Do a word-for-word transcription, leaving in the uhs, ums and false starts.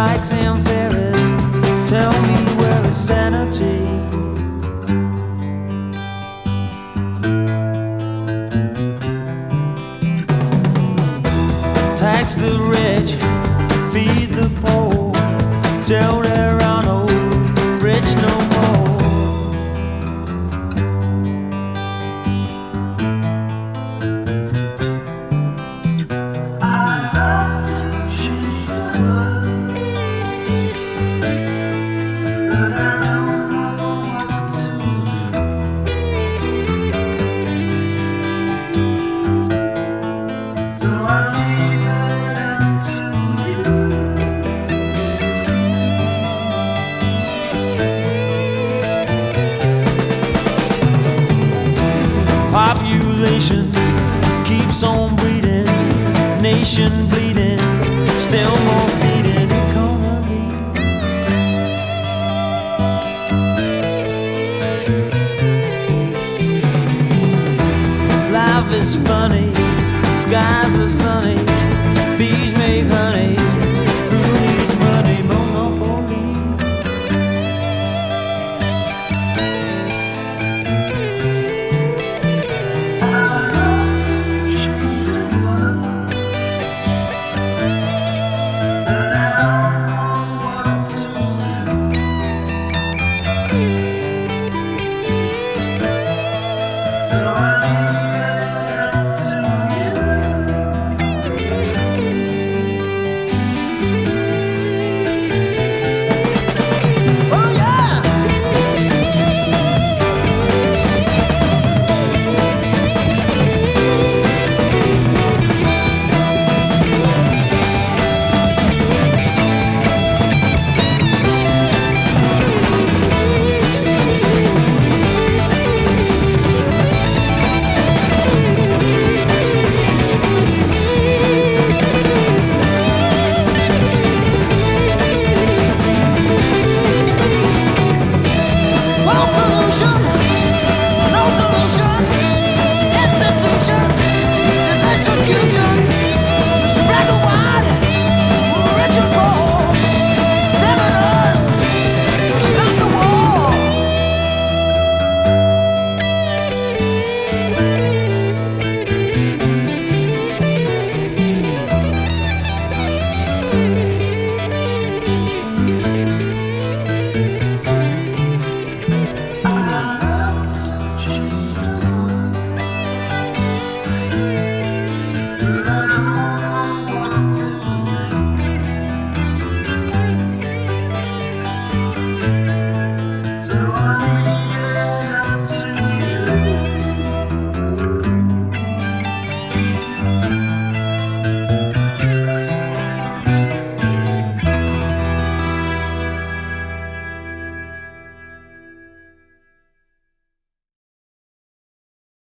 Dykes and ferries, tell me where is sanity? Tax the rich, feed the poor, till there are no rich no more. I love to change the world, but I don't know what to do. So I leave it up to you. Population keeps on breeding, nation bleeding, still more feeding economy. Life is funny, skies are sunny, bees make honey.